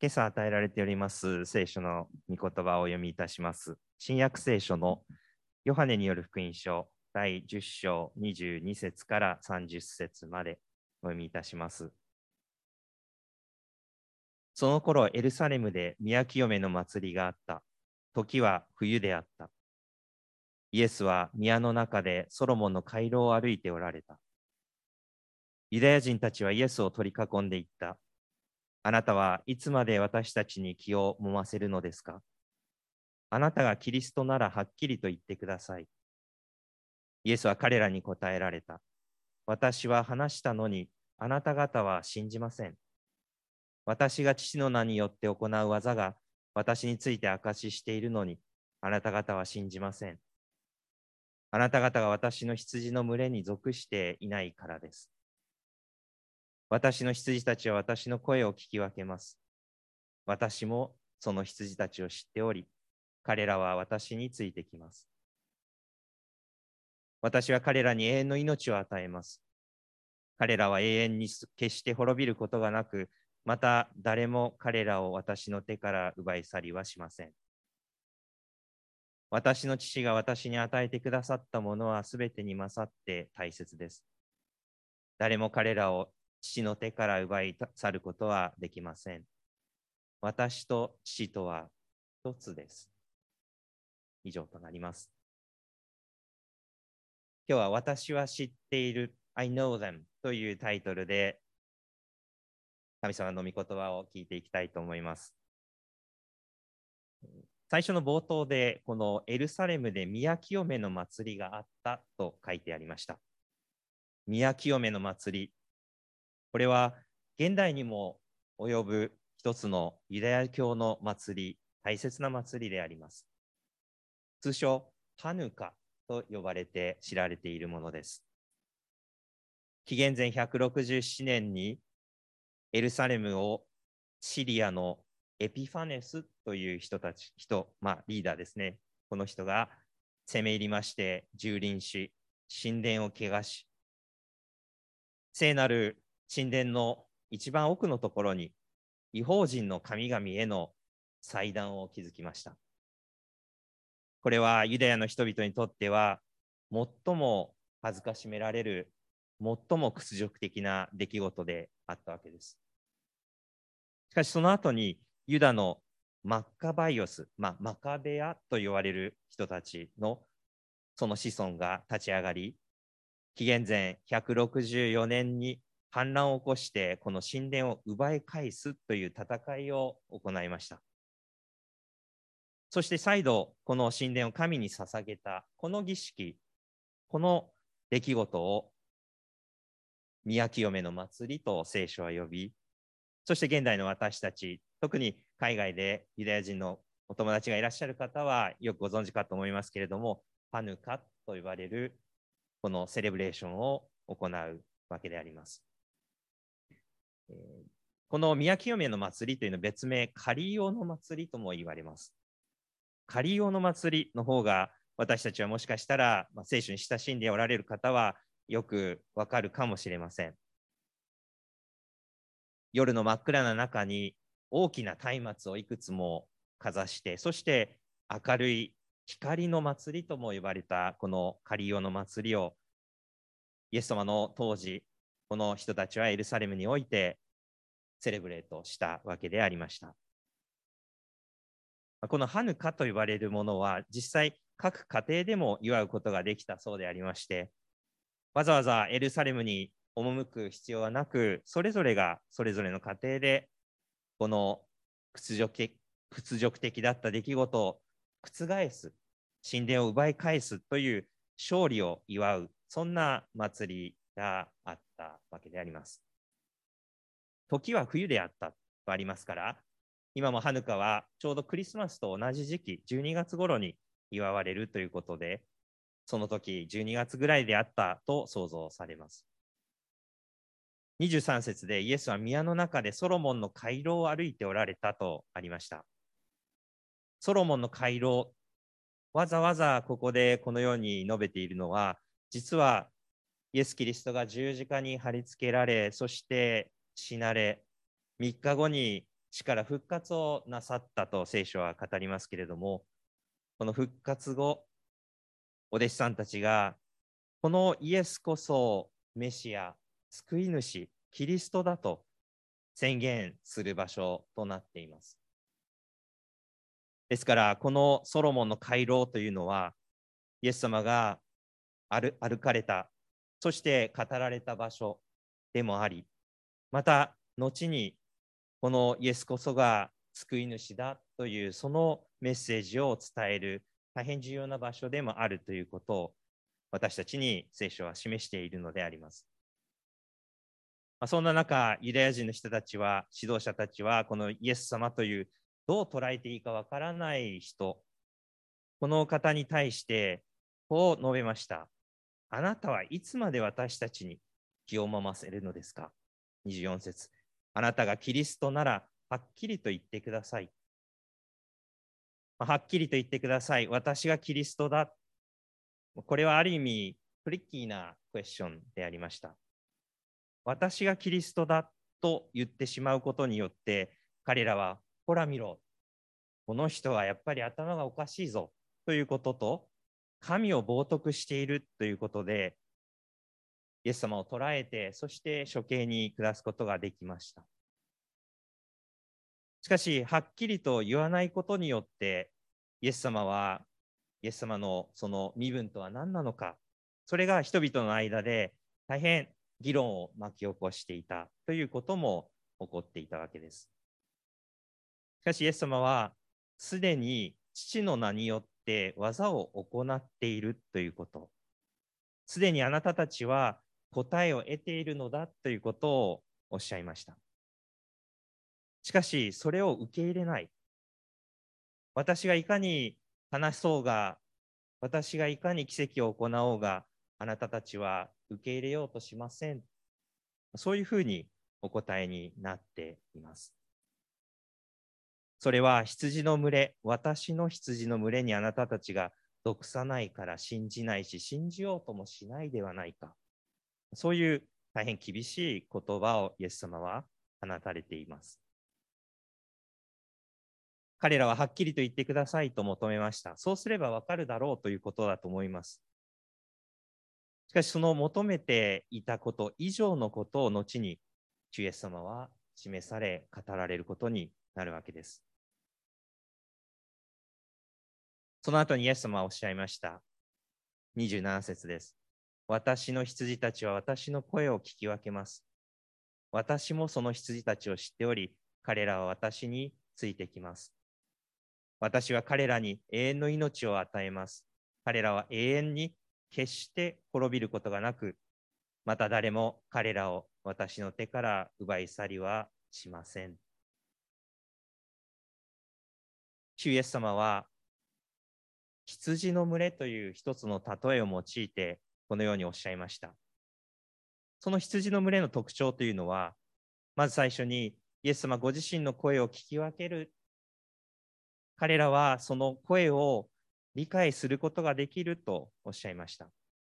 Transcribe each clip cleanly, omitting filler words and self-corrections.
今朝与えられております聖書の御言葉をお読みいたします。新約聖書のヨハネによる福音書第10章22節から30節までお読みいたします。その頃エルサレムで宮清めの祭りがあった。時は冬であった。イエスは宮の中でソロモンの回廊を歩いておられた。ユダヤ人たちはイエスを取り囲んでいった。あなたはいつまで私たちに気を揉ませるのですか？あなたがキリストならはっきりと言ってください。イエスは彼らに答えられた。私は話したのに、あなた方は信じません。私が父の名によって行う技が私について証ししているのに、あなた方は信じません。あなた方が私の羊の群れに属していないからです。私の羊たちは私の声を聞き分けます。私もその羊たちを知っており、彼らは私についてきます。私は彼らに永遠の命を与えます。彼らは永遠に決して滅びることがなく、また誰も彼らを私の手から奪い去りはしません。私の父が私に与えてくださったものはすべてに勝って大切です。誰も彼らを父の手から奪い去ることはできません。私と父とは一つです。以上となります。今日は私は知っている I know them というタイトルで神様の御言葉を聞いていきたいと思います。最初の冒頭でこのエルサレムで宮清めの祭りがあったと書いてありました。宮清めの祭り。これは現代にも及ぶ一つのユダヤ教の祭り、大切な祭りであります。通称ハヌカと呼ばれて知られているものです。紀元前167年にエルサレムをシリアのエピファネスというリーダーですね。この人が攻め入りまして、蹂躙し、神殿を汚し、聖なる神殿の一番奥のところに、異邦人の神々への祭壇を築きました。これはユダヤの人々にとっては、最も恥ずかしめられる、最も屈辱的な出来事であったわけです。しかしその後にユダのマッカバイオス、マカベアと言われる人たちのその子孫が立ち上がり、紀元前164年に反乱を起こしてこの神殿を奪い返すという戦いを行いました。そして再度この神殿を神に捧げたこの儀式、この出来事を宮清めの祭りと聖書は呼び、そして現代の私たち、特に海外でユダヤ人のお友達がいらっしゃる方はよくご存知かと思いますけれども、ハヌカと呼ばれるこのセレブレーションを行うわけであります。この宮清めの祭りというのは別名、カリオの祭りとも言われます。カリオの祭りの方が私たちはもしかしたら、聖書に親しんでおられる方はよくわかるかもしれません。夜の真っ暗な中に大きな松明をいくつもかざして、そして明るい光の祭りとも呼ばれたこのカリオの祭りをイエス様の当時、この人たちはエルサレムにおいてセレブレートしたわけでありました。このハヌカと呼ばれるものは実際各家庭でも祝うことができたそうでありまして、わざわざエルサレムに赴く必要はなく、それぞれがそれぞれの家庭でこの屈辱的だった出来事を覆す、神殿を奪い返すという勝利を祝う、そんな祭りがあったわけであります。時は冬であったとありますから、今もハヌカはちょうどクリスマスと同じ時期、12月頃に祝われるということで、その時12月ぐらいであったと想像されます。23節でイエスは宮の中でソロモンの回廊を歩いておられたとありました。ソロモンの回廊、わざわざここでこのように述べているのは、実はイエス・キリストが十字架に貼り付けられ、そして死なれ、3日後に死から復活をなさったと聖書は語りますけれども、この復活後、お弟子さんたちが、このイエスこそメシア、救い主、キリストだと宣言する場所となっています。ですから、このソロモンの回廊というのは、イエス様が歩かれた、そして語られた場所でもあり、また、後にこのイエスこそが救い主だというそのメッセージを伝える大変重要な場所でもあるということを私たちに聖書は示しているのであります。そんな中、ユダヤ人の人たちは、指導者たちは、このイエス様というどう捉えていいかわからない人、この方に対してこう述べました。あなたはいつまで私たちに気をまませるのですか。24節。あなたがキリストならはっきりと言ってください。はっきりと言ってください。私がキリストだ。これはある意味トリッキーなクエスチョンでありました。私がキリストだと言ってしまうことによって彼らはほら見ろ。この人はやっぱり頭がおかしいぞということと神を冒涜しているということでイエス様を捕らえてそして処刑に下すことができました。しかし、はっきりと言わないことによって、イエス様のその身分とは何なのか、それが人々の間で大変議論を巻き起こしていたということも起こっていたわけです。しかし、イエス様は、すでに父の名によって技を行っているということ、すでにあなたたちは答えを得ているのだということをおっしゃいました。しかし、それを受け入れない。私がいかに話そうが、私がいかに奇跡を行おうが、あなたたちは受け入れようとしません。そういうふうにお答えになっています。それは羊の群れ、私の羊の群れにあなたたちが属さないから信じないし、信じようともしないではないか。そういう大変厳しい言葉をイエス様は放たれています。彼らははっきりと言ってくださいと求めました。そうすればわかるだろうということだと思います。しかし、その求めていたこと以上のことを後に、主イエス様は示され、語られることになるわけです。その後にイエス様はおっしゃいました。27節です。私の羊たちは私の声を聞き分けます。私もその羊たちを知っており、彼らは私についてきます。私は彼らに永遠の命を与えます。彼らは永遠に決して滅びることがなく、また誰も彼らを私の手から奪い去りはしません。主イエス様は、羊の群れという一つの例えを用いて、このようにおっしゃいました。その羊の群れの特徴というのは、まず最初に、イエス様ご自身の声を聞き分ける。彼らはその声を理解することができるとおっしゃいました。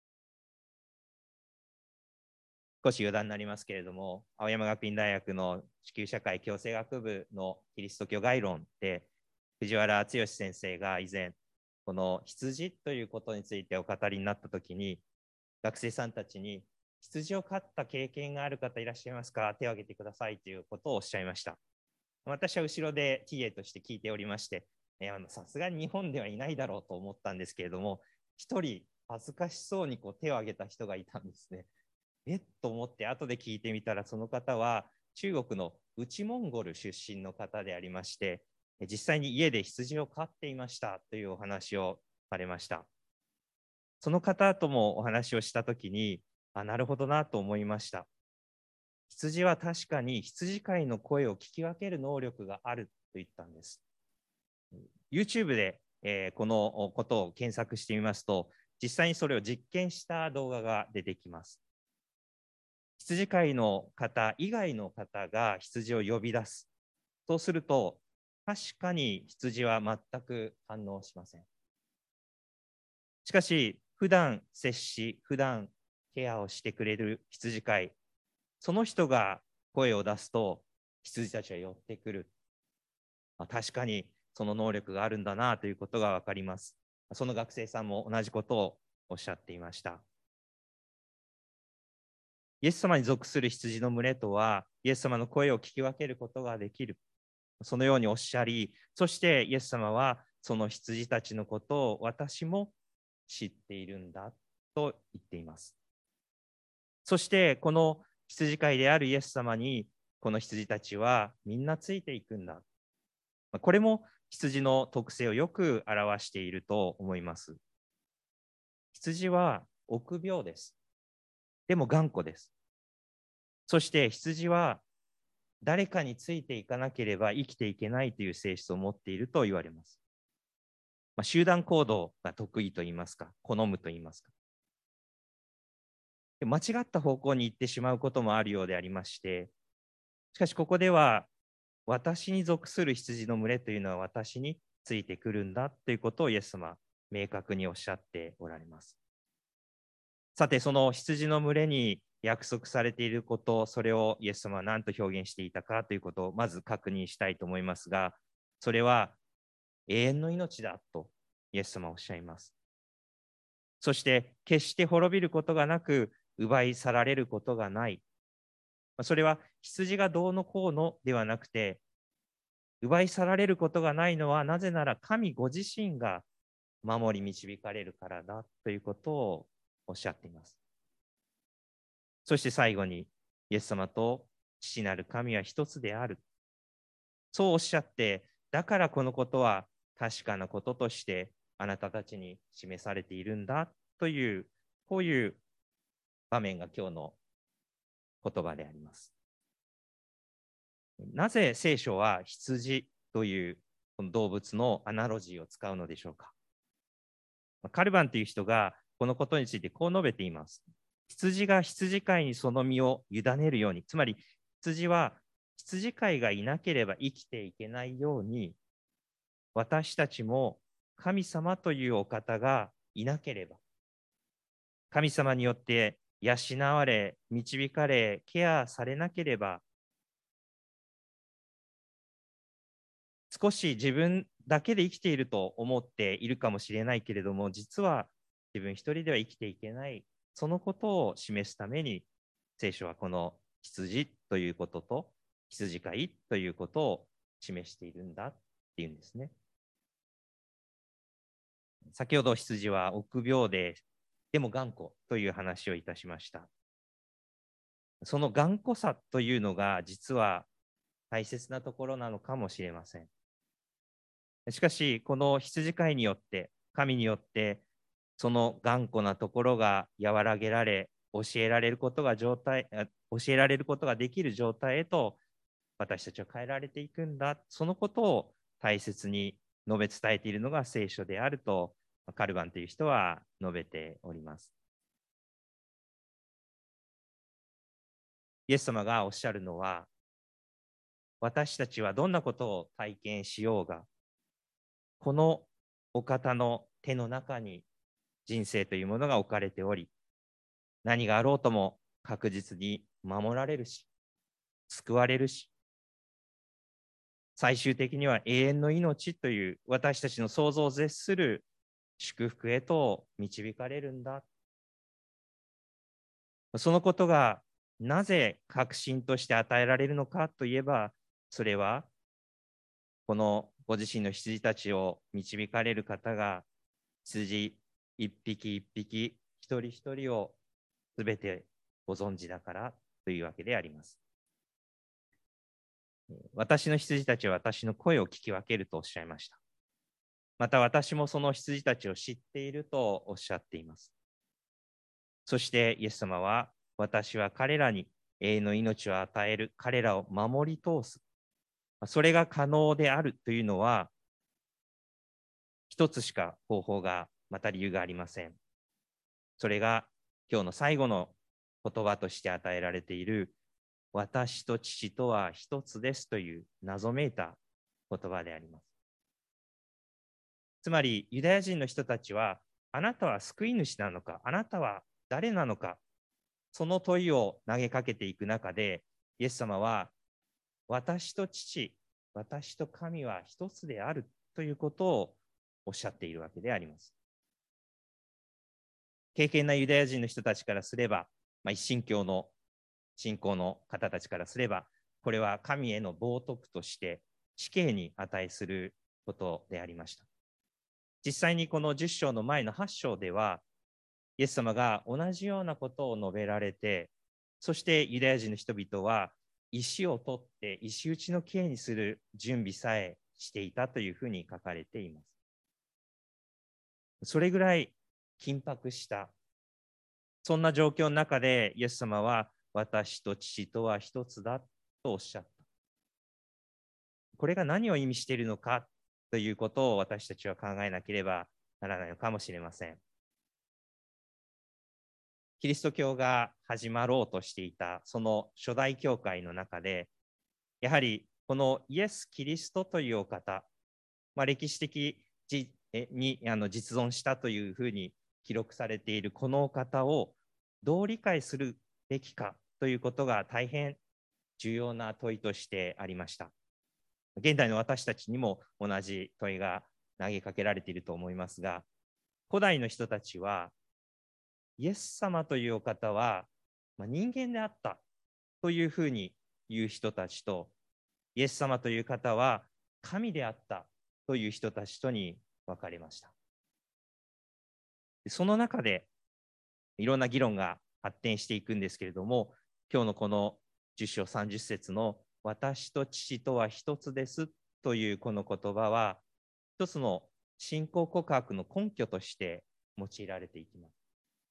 少し余談になりますけれども、青山学院大学の地球社会共生学部のキリスト教概論で、藤原剛先生が以前、この羊ということについてお語りになったときに、学生さんたちに、羊を飼った経験がある方いらっしゃいますか、手を挙げてくださいということをおっしゃいました。私は後ろで TA として聞いておりまして、さすがに日本ではいないだろうと思ったんですけれども、一人恥ずかしそうにこう手を挙げた人がいたんですね。と思って後で聞いてみたら、その方は中国の内モンゴル出身の方でありまして、実際に家で羊を飼っていましたというお話をされました。その方ともお話をしたときに、なるほどなと思いました。羊は確かに羊飼いの声を聞き分ける能力があると言ったんです。YouTube で、このことを検索してみますと、実際にそれを実験した動画が出てきます。羊飼いの方以外の方が羊を呼び出す。そうすると、確かに羊は全く反応しません。しかし、普段接し、普段ケアをしてくれる羊飼い、その人が声を出すと、羊たちは寄ってくる。 確かにその能力があるんだなということが分かります。その学生さんも同じことをおっしゃっていました。イエス様に属する羊の群れとは、イエス様の声を聞き分けることができる。そのようにおっしゃり、そしてイエス様はその羊たちのことを私も知っているんだと言っています。そしてこの羊飼いであるイエス様にこの羊たちはみんなついていくんだ。これも羊の特性をよく表していると思います。羊は臆病です。でも頑固です。そして羊は誰かについていかなければ生きていけないという性質を持っていると言われます。集団行動が得意と言いますか、好むと言いますか。間違った方向に行ってしまうこともあるようでありまして、しかしここでは、私に属する羊の群れというのは私についてくるんだということをイエス様は明確におっしゃっておられます。さて、その羊の群れに約束されていること、それをイエス様は何と表現していたかということをまず確認したいと思いますが、それは永遠の命だとイエス様はおっしゃいます。そして決して滅びることがなく奪い去られることがない。それは羊がどうのこうのではなくて、奪い去られることがないのはなぜなら神ご自身が守り導かれるからだということをおっしゃっています。そして最後にイエス様と父なる神は一つである。そうおっしゃって、だからこのことは確かなこととしてあなたたちに示されているんだという、こういう場面が今日の言葉であります。なぜ聖書は羊というこの動物のアナロジーを使うのでしょうか。カルバンという人がこのことについてこう述べています。羊が羊飼いにその身を委ねるように、つまり羊は羊飼いがいなければ生きていけないように、私たちも神様というお方がいなければ、神様によって養われ、導かれ、ケアされなければ、少し自分だけで生きていると思っているかもしれないけれども、実は自分一人では生きていけない、そのことを示すために、聖書はこの羊ということと、羊飼いということを示しているんだっていうんですね。先ほど羊は臆病でも頑固という話をいたしました。その頑固さというのが実は大切なところなのかもしれません。しかし、この羊飼いによって、神によって、その頑固なところが和らげられ、教えられることができる状態へと、私たちは変えられていくんだ。そのことを大切に述べ伝えているのが聖書であると、カルバンという人は述べております。イエス様がおっしゃるのは、私たちはどんなことを体験しようが、このお方の手の中に人生というものが置かれており、何があろうとも確実に守られるし、救われるし、最終的には永遠の命という私たちの想像を絶する祝福へと導かれるんだ。そのことがなぜ確信として与えられるのかといえば、それはこのご自身の羊たちを導かれる方が、羊一匹一匹、一人一人をすべてご存知だからというわけであります。私の羊たちは私の声を聞き分けるとおっしゃいました。また私もその羊たちを知っているとおっしゃっています。そしてイエス様は、私は彼らに永遠の命を与える、彼らを守り通す。それが可能であるというのは、一つしか方法が、また理由がありません。それが今日の最後の言葉として与えられている、私と父とは一つですという謎めいた言葉であります。つまりユダヤ人の人たちは、あなたは救い主なのか、あなたは誰なのか、その問いを投げかけていく中で、イエス様は、私と父、 私と神は一つであるということをおっしゃっているわけであります。敬虔なユダヤ人の人たちからすれば、一神教の信仰の方たちからすれば、これは神への冒涜として死刑に値することでありました。実際にこの10章の前の8章では、イエス様が同じようなことを述べられて、そしてユダヤ人の人々は石を取って石打ちの刑にする準備さえしていたというふうに書かれています。それぐらい緊迫した、そんな状況の中でイエス様は私と父とは一つだとおっしゃった。これが何を意味しているのかということを私たちは考えなければならないのかもしれません。キリスト教が始まろうとしていたその初代教会の中で、やはりこのイエス・キリストというお方、歴史的に実存したというふうに記録されているこのお方をどう理解するべきかということが大変重要な問いとしてありました。現代の私たちにも同じ問いが投げかけられていると思いますが、古代の人たちはイエス様というお方は、人間であったというふうに言う人たちと、イエス様という方は神であったという人たちとに分かれました。その中でいろんな議論が発展していくんですけれども、今日のこの10章30節の私と父とは一つですというこの言葉は、一つの信仰告白の根拠として用いられていきます。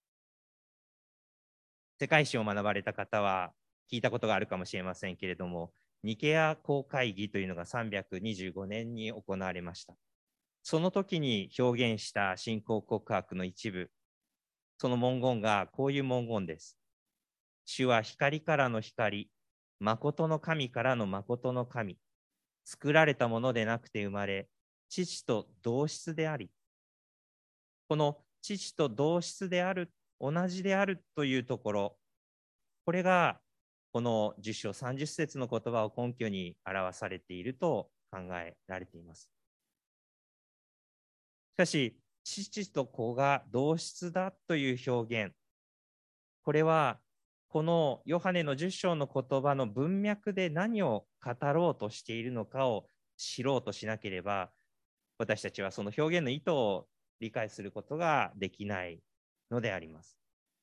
世界史を学ばれた方は聞いたことがあるかもしれませんけれども、ニケア公会議というのが325年に行われました。その時に表現した信仰告白の一部、その文言がこういう文言です。主は光からの光、誠の神からの誠の神、作られたものでなくて生まれ、父と同質であり、この父と同質である、同じであるというところ、これがこの10章30節の言葉を根拠に表されていると考えられています。しかし、父と子が同質だという表現、これはこのヨハネの10章の言葉の文脈で何を語ろうとしているのかを知ろうとしなければ、私たちはその表現の意図を理解することができないのであります。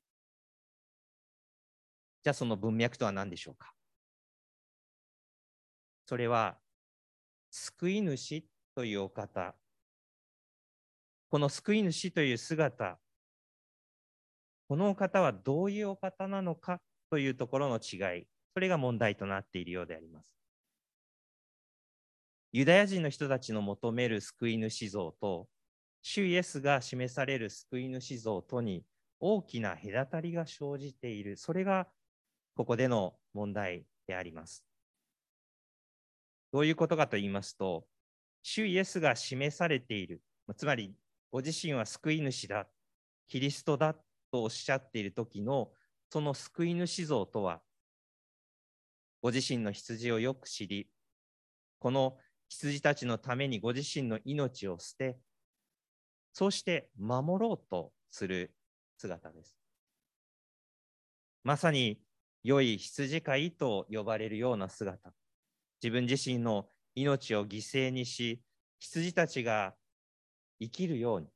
じゃあその文脈とは何でしょうか。それは救い主というお方、この救い主という姿、このお方はどういうお方なのかというところの違い、それが問題となっているようであります。ユダヤ人の人たちの求める救い主像と、主イエスが示される救い主像とに大きな隔たりが生じている。それがここでの問題であります。どういうことかと言いますと、主イエスが示されている、つまりご自身は救い主だ、キリストだとおっしゃっている時のその救い主像とは、ご自身の羊をよく知り、この羊たちのためにご自身の命を捨て、そうして守ろうとする姿です。まさに良い羊飼いと呼ばれるような姿。自分自身の命を犠牲にし、羊たちが生きるように、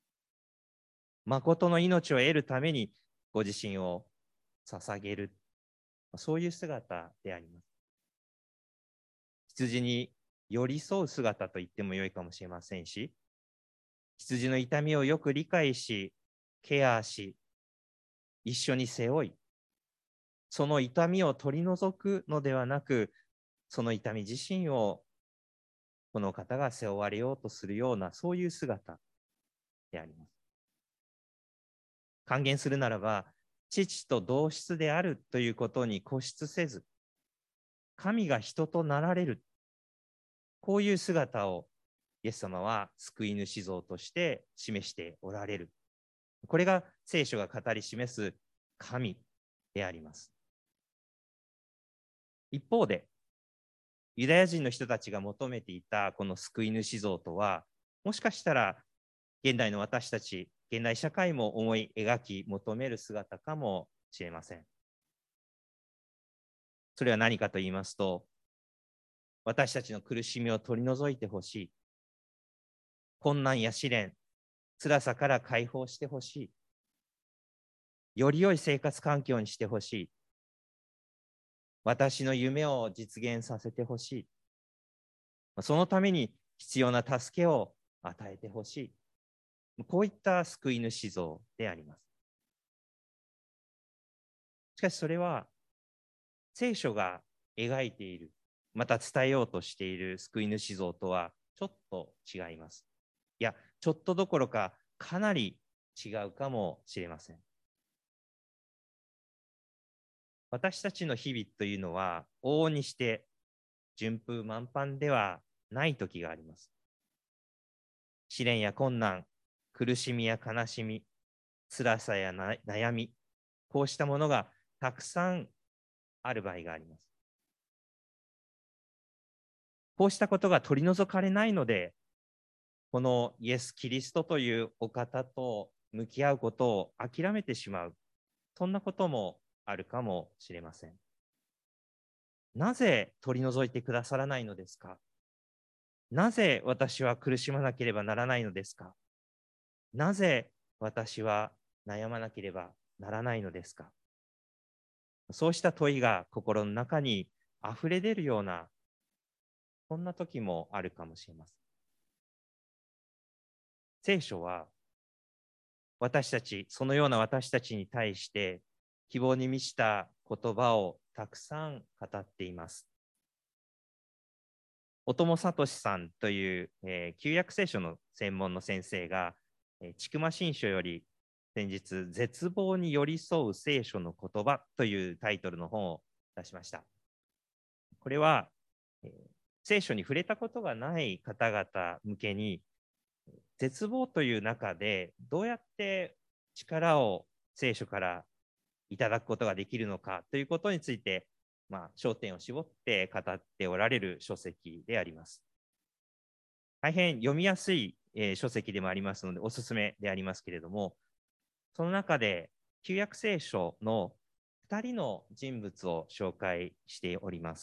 誠の命を得るためにご自身を捧げる。そういう姿であります。羊に寄り添う姿と言ってもよいかもしれませんし、羊の痛みをよく理解し、ケアし、一緒に背負い、その痛みを取り除くのではなく、その痛み自身をこの方が背負われようとするような、そういう姿であります。還元するならば、父と同質であるということに固執せず、神が人となられる、こういう姿をイエス様は救い主像として示しておられる。これが聖書が語り示す神であります。一方で、 ユダヤ人の人たちが求めていたこの救い主像とは、もしかしたら現代の私たち、現代社会も思い描き求める姿かもしれません。それは何かと言いますと、私たちの苦しみを取り除いてほしい。困難や試練、辛さから解放してほしい。より良い生活環境にしてほしい。私の夢を実現させてほしい。そのために必要な助けを与えてほしい。こういった救い主像であります。しかしそれは聖書が描いている、また伝えようとしている救い主像とはちょっと違います。いや、ちょっとどころかかなり違うかもしれません。私たちの日々というのは往々にして順風満帆ではない時があります。試練や困難、苦しみや悲しみ、辛さや悩み、こうしたものがたくさんある場合があります。こうしたことが取り除かれないので、このイエス・キリストというお方と向き合うことを諦めてしまう、そんなこともあるかもしれません。なぜ取り除いてくださらないのですか？なぜ私は苦しまなければならないのですか？なぜ私は悩まなければならないのですか？そうした問いが心の中に溢れ出るような、そんな時もあるかもしれません。聖書は私たち、そのような私たちに対して希望に満ちた言葉をたくさん語っています。小友聡さんという、旧約聖書の専門の先生が、千曲新書より先日、絶望に寄り添う聖書の言葉というタイトルの本を出しました。これは、聖書に触れたことがない方々向けに、絶望という中でどうやって力を聖書からいただくことができるのかということについて、焦点を絞って語っておられる書籍であります。大変読みやすい、書籍でもありますので、おすすめでありますけれども、その中で旧約聖書の2人の人物を紹介しております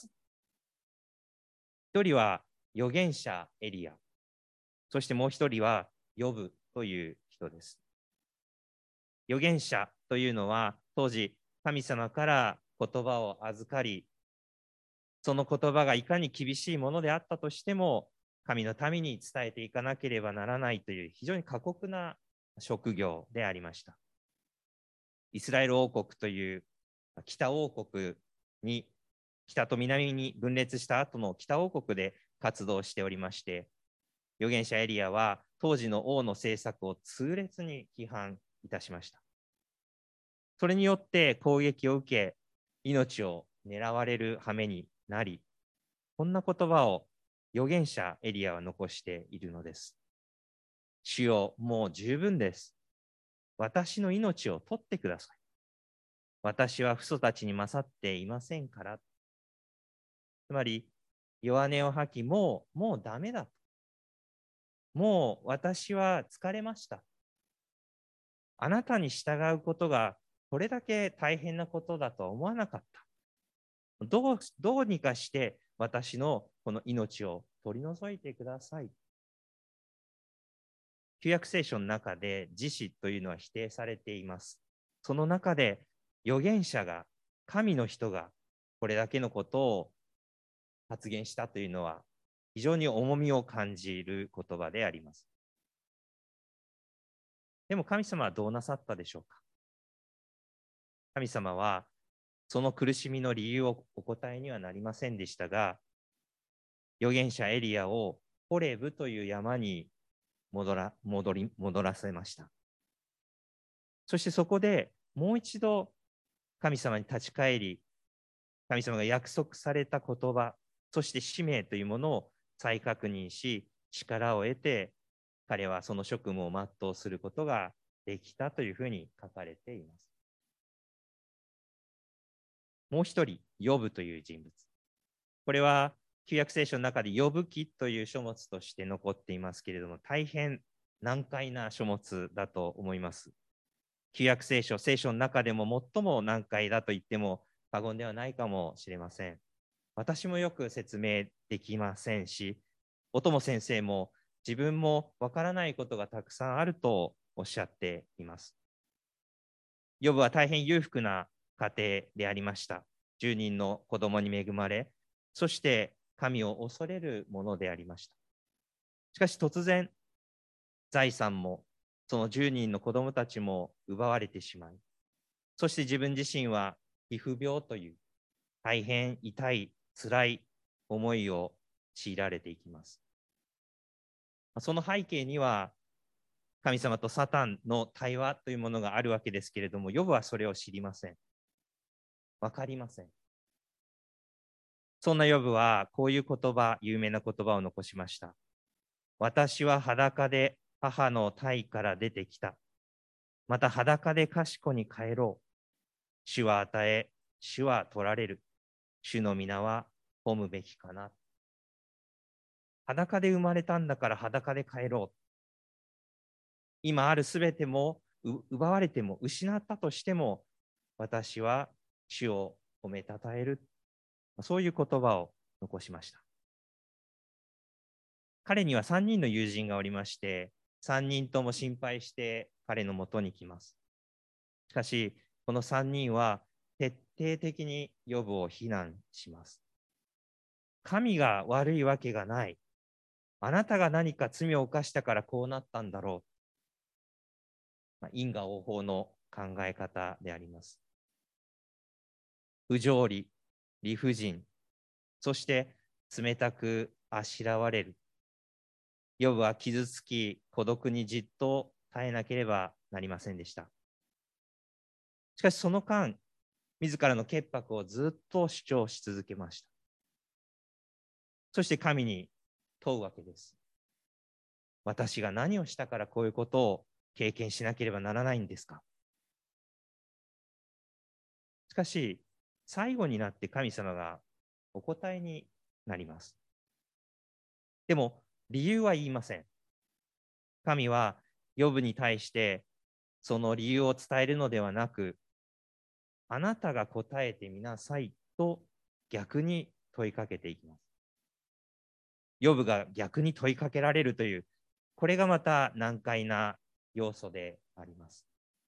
。1人は預言者エリア、そしてもう1人はヨブという人です。預言者というのは当時神様から言葉を預かり、その言葉がいかに厳しいものであったとしても、神の民に伝えていかなければならないという非常に過酷な職業でありました。イスラエル王国という北王国に、北と南に分裂した後の北王国で活動しておりまして、預言者エリアは当時の王の政策を痛烈に批判いたしました。それによって攻撃を受け、命を狙われる羽目になり、こんな言葉を預言者エリアは残しているのです。主よ、もう十分です。私の命を取ってください。私は父祖たちに勝っていませんから。つまり、弱音を吐き、もうダメだと。もう私は疲れました。あなたに従うことがこれだけ大変なことだとは思わなかった。どうにかして私のこの命を取り除いてください。旧約聖書の中で自死というのは否定されています。その中で預言者が、神の人がこれだけのことを発言したというのは非常に重みを感じる言葉であります。でも神様はどうなさったでしょうか？神様はその苦しみの理由をお答えにはなりませんでしたが、預言者エリアをホレブという山に戻らせました。そしてそこでもう一度神様に立ち返り、神様が約束された言葉、そして使命というものを再確認し、力を得て、彼はその職務を全うすることができたというふうに書かれています。もう一人、ヨブという人物。これは旧約聖書の中で呼ぶ記という書物として残っていますけれども、大変難解な書物だと思います。旧約聖書、聖書の中でも最も難解だと言っても過言ではないかもしれません。私もよく説明できませんし、おとも先生も自分もわからないことがたくさんあるとおっしゃっています。ヨブは大変裕福な家庭でありました。10人の子供に恵まれ、そして神を恐れるものでありました。しかし突然、財産もその10人の子供たちも奪われてしまい、そして自分自身は皮膚病という大変痛い、辛い思いを強いられていきます。その背景には、神様とサタンの対話というものがあるわけですけれども、ヨブはそれを知りません。わかりません。そんなヨブはこういう言葉、有名な言葉を残しました。私は裸で母の胎から出てきた。また裸で賢に帰ろう。主は与え、主は取られる。主の皆は褒むべきかな。裸で生まれたんだから裸で帰ろう。今あるすべても奪われても失ったとしても、私は主を褒めたたえる。そういう言葉を残しました。彼には3人の友人がおりまして、3人とも心配して彼のもとに来ます。しかし、この3人は徹底的にヨブを非難します。神が悪いわけがない。あなたが何か罪を犯したからこうなったんだろう。因果応報の考え方であります。不条理、理不尽、そして冷たくあしらわれる。ヨブは傷つき、孤独にじっと耐えなければなりませんでした。しかしその間、自らの潔白をずっと主張し続けました。そして神に問うわけです。私が何をしたからこういうことを経験しなければならないんですか。しかし、最後になって神様がお答えになります。でも、理由は言いません。神はヨブに対してその理由を伝えるのではなく、あなたが答えてみなさいと逆に問いかけていきます。ヨブが逆に問いかけられるという、これがまた難解な要素であります。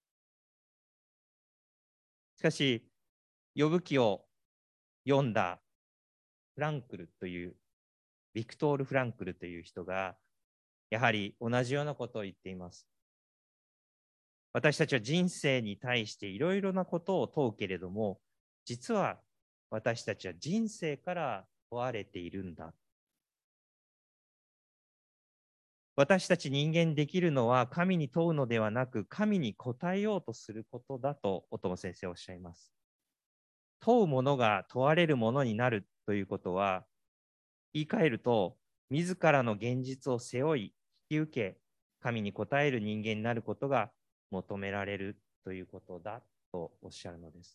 しかし、ヨブ記を読んだフランクルという、ビクトール・フランクルという人が、やはり同じようなことを言っています。私たちは人生に対していろいろなことを問うけれども、実は私たちは人生から問われているんだ。私たち人間できるのは神に問うのではなく、神に答えようとすることだと、おとも先生はおっしゃいます。問うものが問われるものになるということは、言い換えると、自らの現実を背負い、引き受け、神に答える人間になることが求められるということだとおっしゃるのです。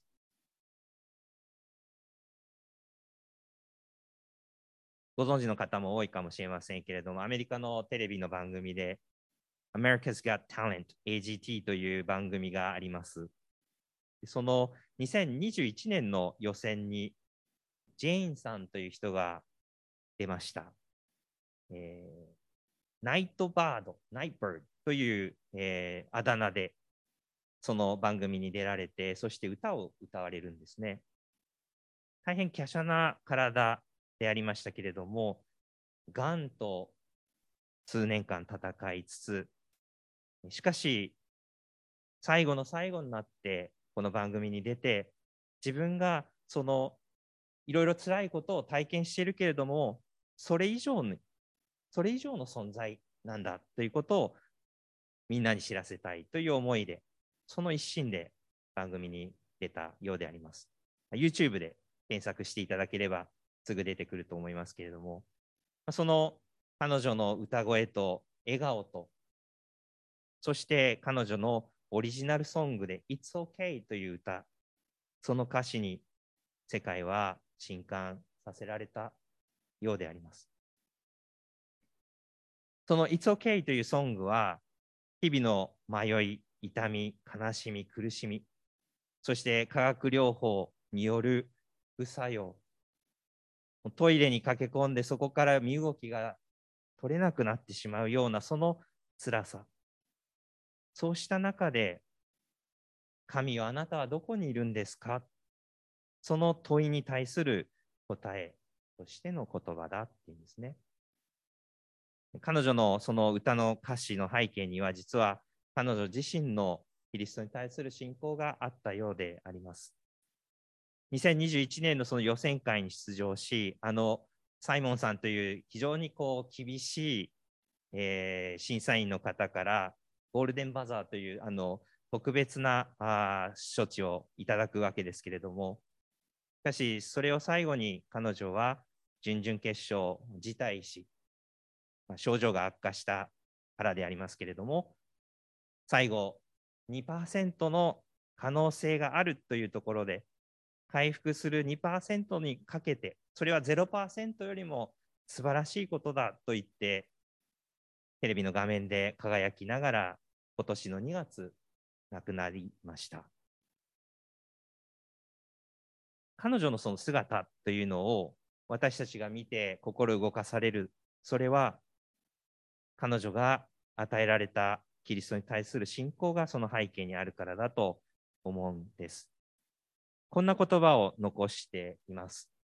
ご存知の方も多いかもしれませんけれども、アメリカのテレビの番組で、America's Got Talent, AGT という番組があります。その2021年の予選に、ジェーンさんという人が出ました。ナイトバード、ナイトバードという、あだ名で、その番組に出られて、そして歌を歌われるんですね。大変華奢な体でありましたけれども、がんと数年間戦いつつ、しかし、最後の最後になって、この番組に出て、自分がそのいろいろ辛いことを体験しているけれども、それ以上の存在なんだということをみんなに知らせたいという思いで、その一心で番組に出たようであります。YouTube で検索していただければすぐ出てくると思いますけれども、その彼女の歌声と笑顔と、そして彼女のオリジナルソングで It's OK という歌、その歌詞に世界は震撼させられた。 ようであります。その It's Okay というソングは、日々の迷い、痛み、悲しみ、苦しみ、そして化学療法による副作用、トイレに駆け込んでそこから身動きが取れなくなってしまうようなその辛さ、そうした中で、神よあなたはどこにいるんですか、その問いに対する答えとしての言葉だっていうんですね。彼女のその歌の歌詞の背景には、実は彼女自身のキリストに対する信仰があったようであります。2021年のその予選会に出場し、サイモンさんという非常に厳しい、審査員の方からゴールデンバザーという特別な処置をいただくわけですけれども、しかしそれを最後に彼女は準々決勝を辞退し、症状が悪化したからでありますけれども、最後 2% の可能性があるというところで、回復する 2% にかけて、それは 0% よりも素晴らしいことだと言って、テレビの画面で輝きながら、今年の2月、亡くなりました。彼女のその姿というのを私たちが見て心動かされる、それは彼女が与えられたキリストに対する信仰がその背景にあるからだと思うんです。こんな言葉を残しています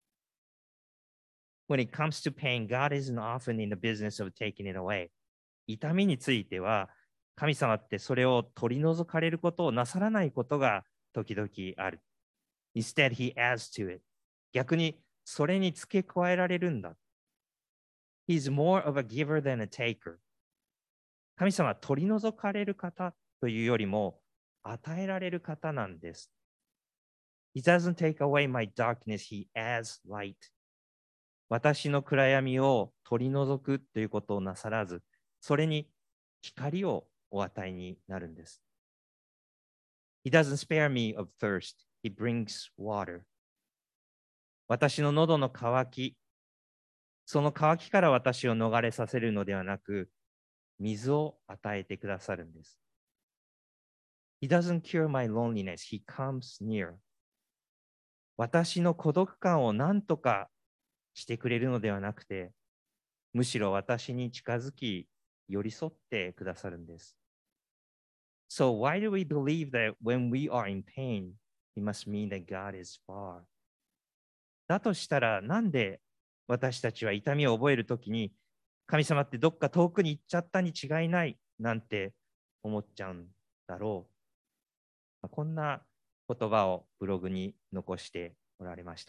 。When it comes to pain, God isn't often in the business of taking it away. 痛みについては、神様ってそれを取り除かれることをなさらないことが時々ある。Instead, He adds to it. 逆にそれに付け加えられるんだ。He's more of a giver than a taker. 神様は取り除かれる方というよりも与えられる方なんです。He doesn't take away my darkness, He adds light. 私の暗闇を取り除くということをなさらず、それに光をお与えになるんです。He doesn't spare me of thirst, He brings water. 私の喉の渇き、その渇きから私を逃れさせるのではなく、水を与えてくださるんです。He doesn't cure my loneliness, He comes near. 私の孤独感を何とかしてくれるのではなくて、むしろ私に近づき、寄り添ってくださるんです。So why do we believe that when we are in pain, it must mean that God is far? だとしたら、なんで私たちは痛みを覚えるときに、神様ってどっか遠くに行っちゃったに違いないなんて思っちゃうんだろう。こんな言葉をブログに残しておられました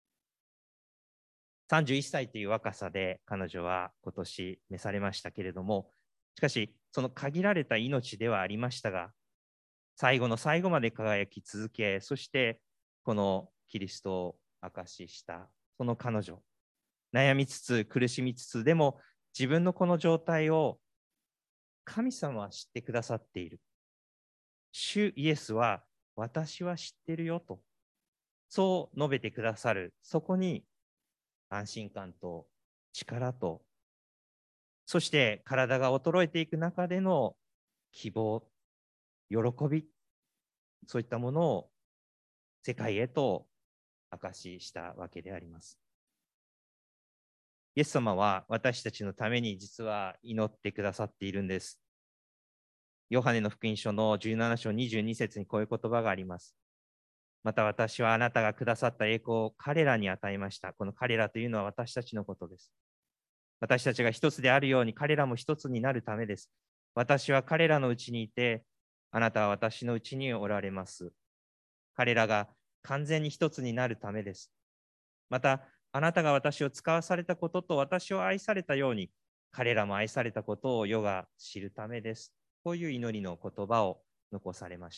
。31歳という若さで彼女は今年召されましたけれども、しかしその限られた命ではありましたが、最後の最後まで輝き続け、そしてこのキリストを証ししたその彼女、悩みつつ苦しみつつでも自分のこの状態を神様は知ってくださっている。主イエスは私は知ってるよと、そう述べてくださる。そこに安心感と力と、そして体が衰えていく中での希望、喜び、そういったものを世界へと証ししたわけであります。イエス様は私たちのために実は祈ってくださっているんです。ヨハネの福音書の17章22節にこういう言葉があります。また私はあなたがくださった栄光を彼らに与えました。この彼らというのは私たちのことです。私たちが一つであるように彼らも一つになるためです。私は彼らのうちにいて、あなたは私のうちにおられます。彼らが完全に一つになるためです。また、あなたが私を使わされたことと私を愛されたように、彼らも愛されたことを世が知るためです。こういう祈りの言葉を残されました。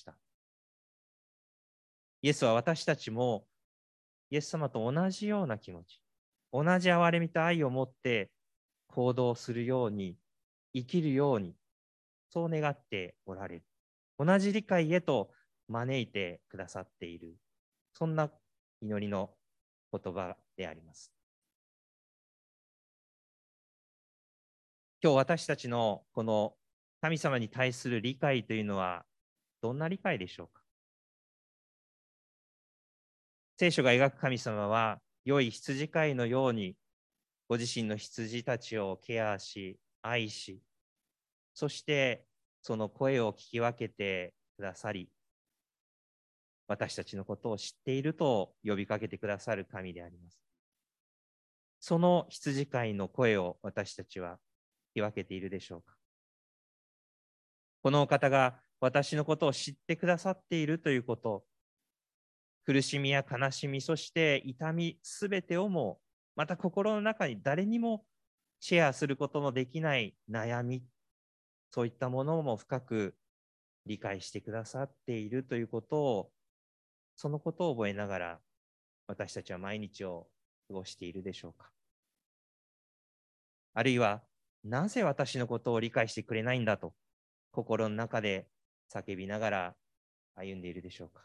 イエスは私たちもイエス様と同じような気持ち、同じ憐れみと愛を持って行動するように、生きるように、そう願っておられる。同じ理解へと招いてくださっている。そんな祈りの言葉であります。 今日私たちのこの神様に対する理解というのはどんな理解でしょうか。聖書が描く神様は良い羊飼いのようにご自身の羊たちをケアし、愛し、そしてその声を聞き分けてくださり、私たちのことを知っていると呼びかけてくださる神であります。その羊飼いの声を私たちは聞き分けているでしょうか。このお方が私のことを知ってくださっているということ、苦しみや悲しみ、そして痛みすべてをも、また心の中に誰にもシェアすることのできない悩み、そういったものも深く理解してくださっているということを、そのことを覚えながら私たちは毎日を過ごしているでしょうか。あるいは、なぜ私のことを理解してくれないんだと心の中で叫びながら歩んでいるでしょうか。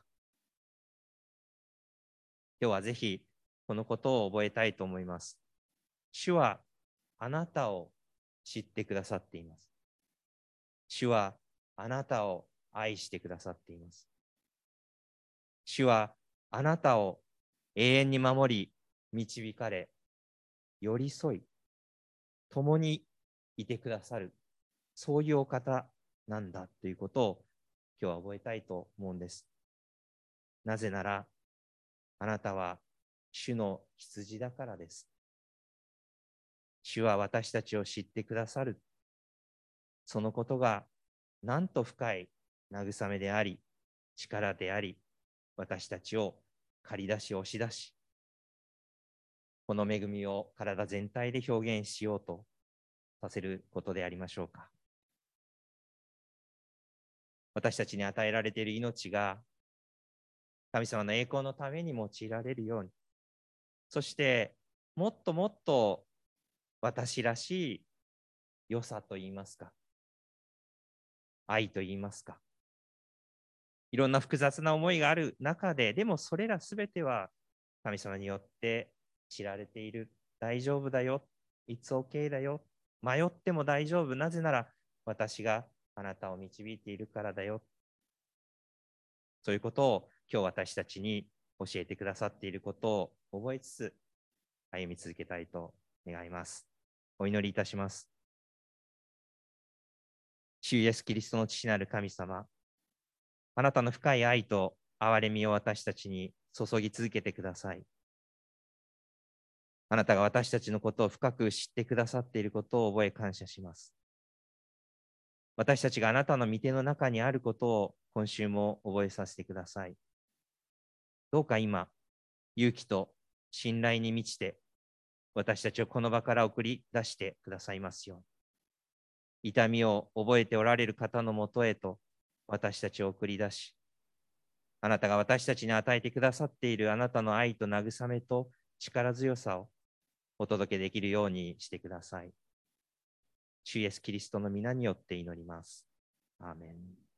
今日はぜひこのことを覚えたいと思います。主はあなたを知ってくださっています。主はあなたを愛してくださっています。主はあなたを永遠に守り、導かれ、寄り添い、共にいてくださる、そういうお方なんだということを今日は覚えたいと思うんです。なぜなら、あなたは主の羊だからです。主は私たちを知ってくださる。そのことがなんと深い慰めであり、力であり、私たちを借り出し押し出し、この恵みを体全体で表現しようとさせることでありましょうか。私たちに与えられている命が神様の栄光のために用いられるように、そしてもっともっと私らしい良さといいますか、愛といいますか、いろんな複雑な思いがある中で、でもそれらすべては神様によって知られている。大丈夫だよ。It's okay だよ。迷っても大丈夫。なぜなら私があなたを導いているからだよ。そういうことを今日私たちに教えてくださっていることを覚えつつ歩み続けたいと願います。お祈りいたします。主イエスキリストの父なる神様、あなたの深い愛と憐れみを私たちに注ぎ続けてください。あなたが私たちのことを深く知ってくださっていることを覚え感謝します。私たちがあなたの御手の中にあることを今週も覚えさせてください。どうか今、勇気と信頼に満ちて、私たちをこの場から送り出してくださいますように。痛みを覚えておられる方のもとへと私たちを送り出し、あなたが私たちに与えてくださっているあなたの愛と慰めと力強さをお届けできるようにしてください。主イエスキリストの皆によって祈ります。アーメン。